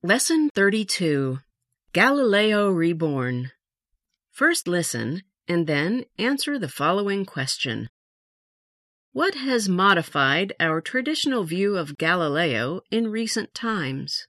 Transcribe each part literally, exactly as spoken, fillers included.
Lesson thirty-two. Galileo Reborn. First listen, and then answer the following question. What has modified our traditional view of Galileo in recent times?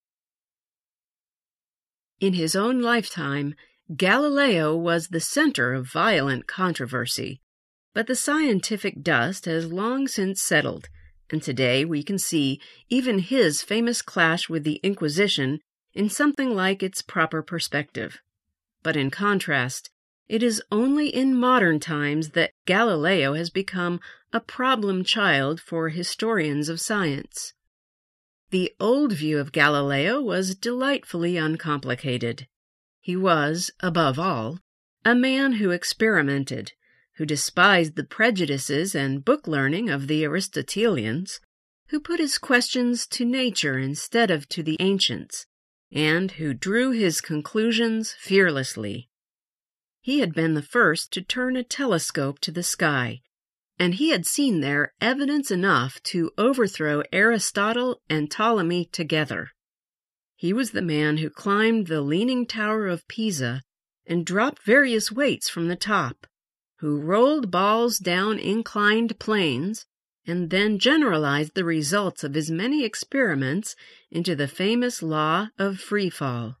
In his own lifetime, Galileo was the center of violent controversy, but the scientific dust has long since settled, and today we can see even his famous clash with the Inquisition in something like its proper perspective. But in contrast, it is only in modern times that Galileo has become a problem child for historians of science. The old view of Galileo was delightfully uncomplicated. He was, above all, a man who experimented, who despised the prejudices and book learning of the Aristotelians, who put his questions to nature instead of to the ancients, and who drew his conclusions fearlessly. He had been the first to turn a telescope to the sky, and he had seen there evidence enough to overthrow Aristotle and Ptolemy together. He was the man who climbed the Leaning Tower of Pisa and dropped various weights from the top, who rolled balls down inclined planes, and then generalized the results of his many experiments into the famous law of free fall.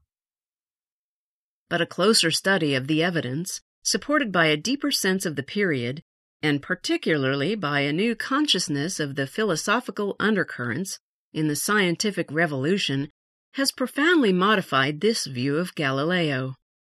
But a closer study of the evidence, supported by a deeper sense of the period, and particularly by a new consciousness of the philosophical undercurrents in the scientific revolution, has profoundly modified this view of Galileo.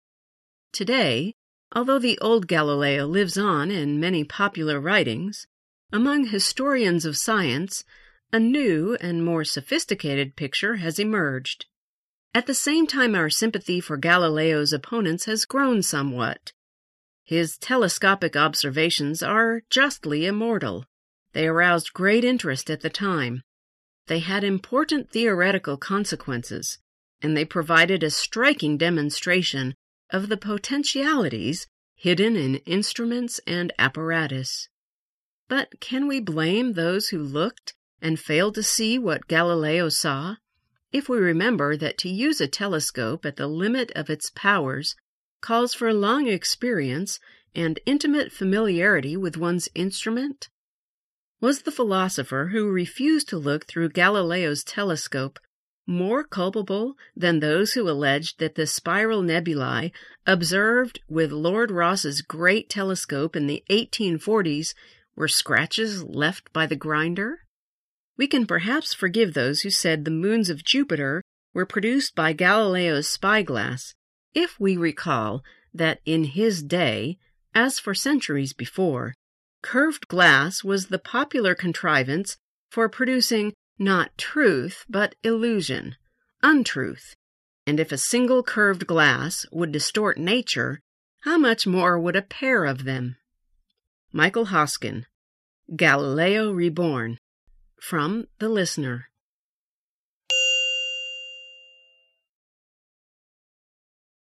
Today, although the old Galileo lives on in many popular writings, among historians of science, a new and more sophisticated picture has emerged. At the same time, our sympathy for Galileo's opponents has grown somewhat. His telescopic observations are justly immortal. They aroused great interest at the time. They had important theoretical consequences, and they provided a striking demonstration of the potentialities hidden in instruments and apparatus. But can we blame those who looked and failed to see what Galileo saw, if we remember that to use a telescope at the limit of its powers calls for long experience and intimate familiarity with one's instrument? Was the philosopher who refused to look through Galileo's telescope more culpable than those who alleged that the spiral nebulae observed with Lord Rosse's great telescope in the eighteen forties were scratches left by the grinder? We can perhaps forgive those who said the moons of Jupiter were produced by Galileo's spyglass, if we recall that in his day, as for centuries before, curved glass was the popular contrivance for producing not truth, but illusion, untruth. And if a single curved glass would distort nature, how much more would a pair of them? Michael Hoskin, Galileo Reborn. From The Listener.